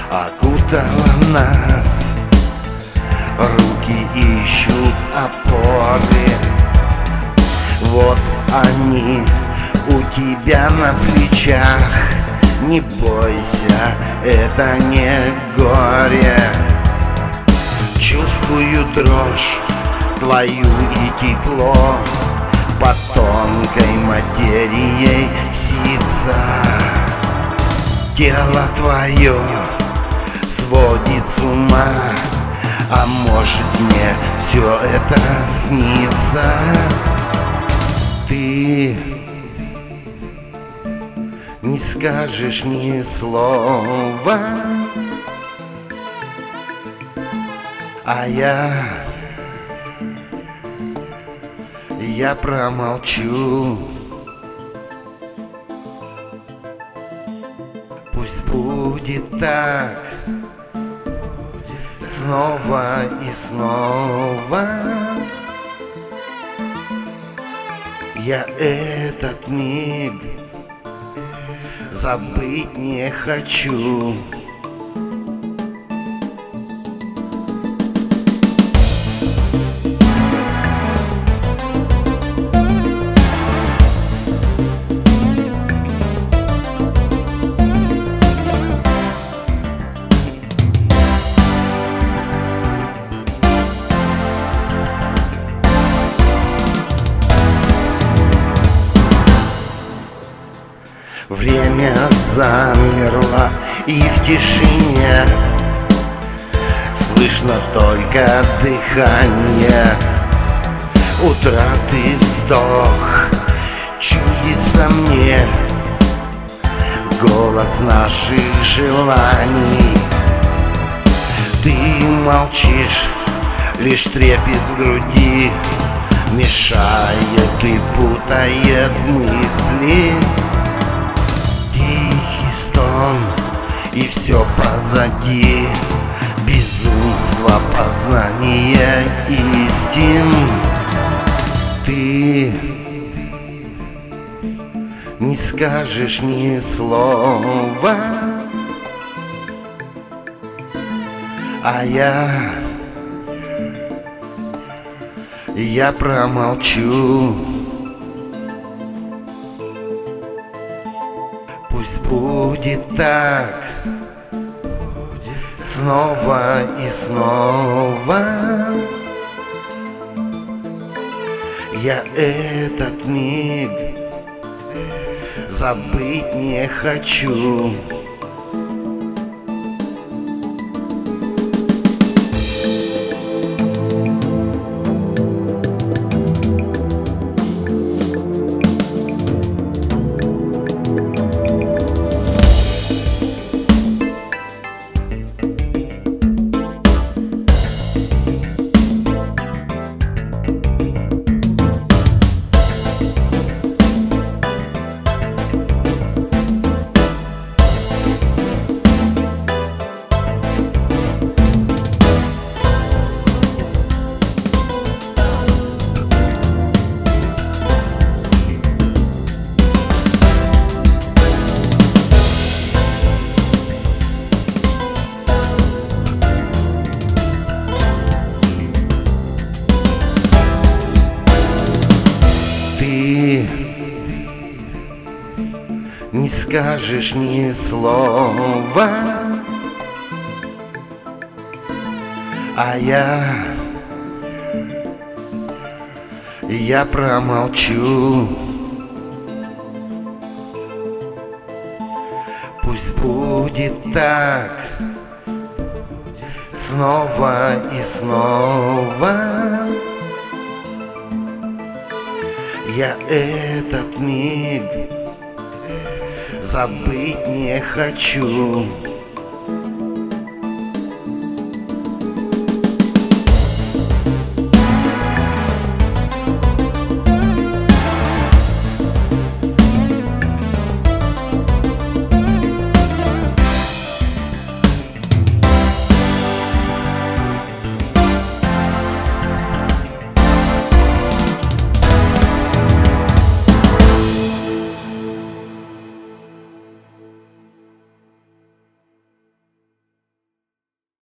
окутала нас. Руки ищут опоры, вот они у тебя на плечах. Не бойся, это не горе. Чувствую дрожь твою и тепло под тонкой материей ситца. Тело твое сводит с ума, а может мне все это снится. Ты не скажешь ни слова, а я промолчу. Пусть будет так снова и снова. Я этот миг забыть не хочу. Время замерло, и в тишине слышно только дыхание. Утраты вздох чудится мне, голос наших желаний. Ты молчишь, лишь трепет в груди мешает и путает мысли. Тихий стон, и все позади, безумство познания истин. Ты не скажешь ни слова, а я промолчу. Пусть будет так снова и снова. Я этот миг забыть не хочу. Ты не скажешь ни слова, а я промолчу. Пусть будет так снова и снова. Я этот миг забыть не хочу.